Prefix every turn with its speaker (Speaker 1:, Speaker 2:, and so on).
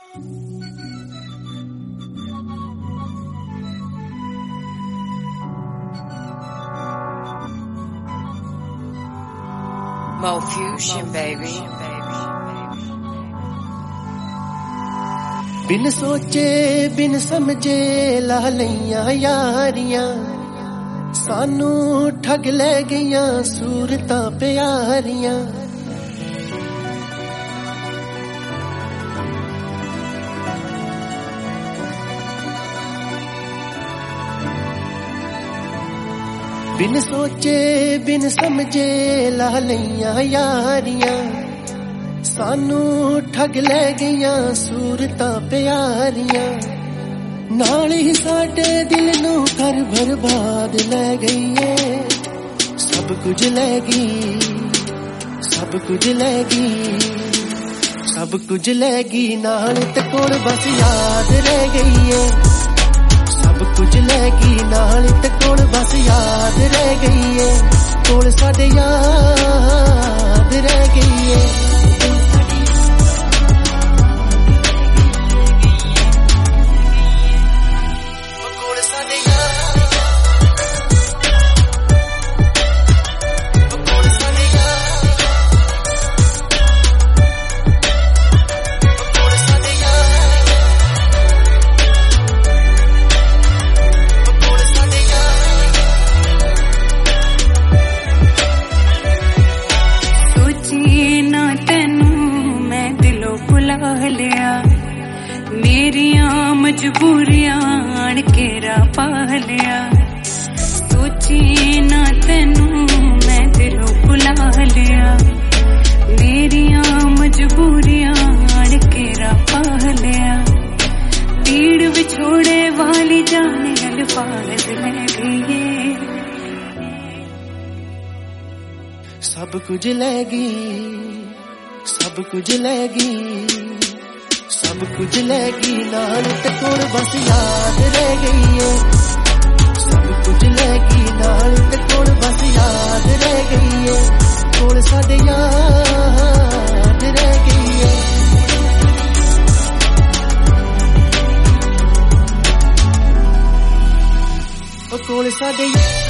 Speaker 1: Mo Fusion, baby.
Speaker 2: बिन सोचे बिन समझे ला लईयां यारियां सानू ठग ले गईयां सूरतां प्यारियां बिन सोचे बिन समझे ला लईयां यारियां सानू ठग ले गईयां सूरतां प्यारियां नाल ही साडे दिल नू कर बर्बाद ले गई है सब कुछ ले गई सब कुछ ले गई सब कुछ ले गई नाल ते कोल बस याद रह गई है सब कुछ ले गई नाल ते कोल बस याद रह गई है कोल साडे याद रह गई है
Speaker 3: मेरिया मजबूरियां आण केरा पालिया सोची ना तेनू मैं दिलों भुला लिया मेरिया मजबूरियां आण केरा पालिया पीड़ विछोड़े वाली जाने अल्फाज ले गई
Speaker 2: सब कुछ ले गई सब कुछ ले गई सब कुछ ले गई नाल ते कोल बस याद रह गई है सब कुछ ले गई नाल ते कोल बस याद रह गई है कोल साडे याद रह गई है ओ कोल साडे